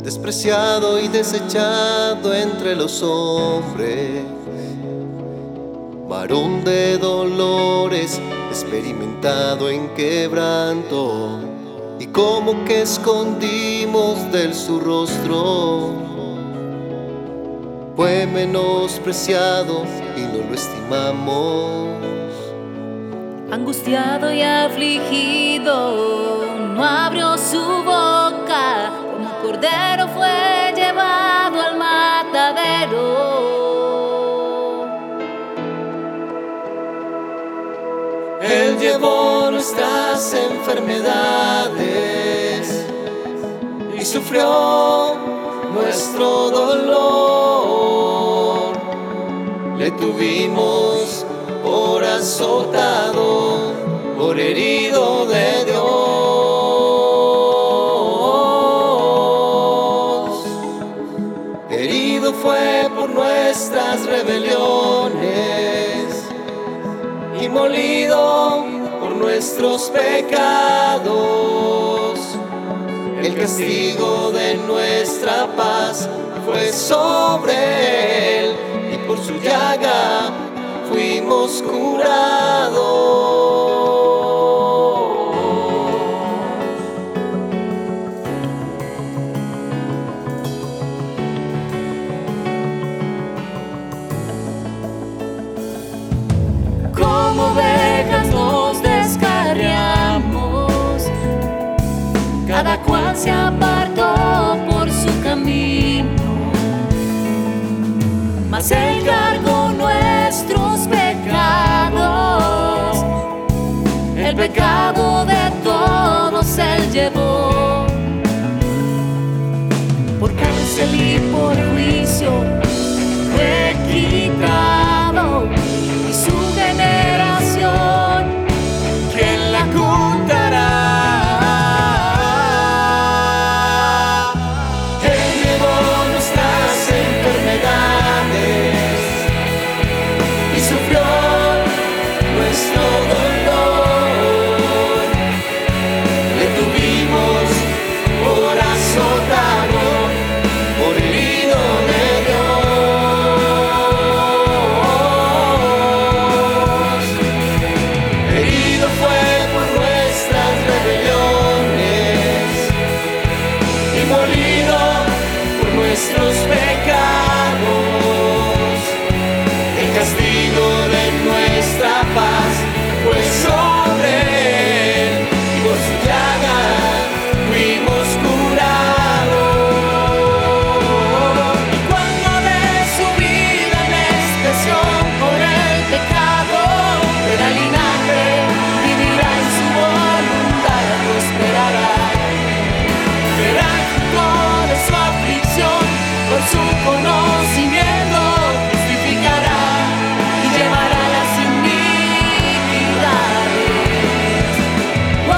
despreciado y desechado entre los hombres, varón de dolores, experimentado en quebranto, y como que escondimos de él su rostro. Fue menospreciado y no lo estimamos. Angustiado y afligido, no abrió su boca, como cordero fue llevado al matadero. Él llevó nuestras enfermedades y sufrió nuestro dolor. Le tuvimos por azotado, por herido de Dios. Herido fue por nuestras rebeliones y molido por nuestros pecados. El castigo de nuestra paz fue sobre él, y por su llaga fuimos curados. Como ovejas nos descarriamos, cada cual se apartó por su camino, mas Él cargó nuestros pecados, el pecado de todos Él llevó. Por cárcel y por juicio fue quitado, y su generación, ¿quién la contará? Él llevó nuestras enfermedades y sufrió nuestro dolor. Le tuvimos por azotado, por herido de Dios. Herido fue por nuestras rebeliones y molido por nuestros pecados. El castigo de nuestra paz fue sobre él, y por su llaga fuimos curados. Y cuando de su vida en expiación por el pecado era linaje, vivirá en su voluntad, prosperará. Verá el fruto de su aflicción, por su conocimiento justificará y llevará las iniquidades. Oh,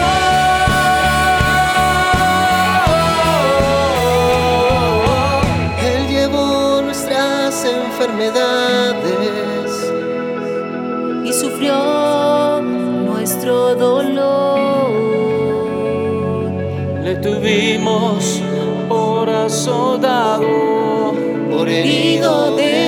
oh, oh. Él llevó nuestras enfermedades Y sufrió nuestro dolor. Le tuvimos por azotado, por herido de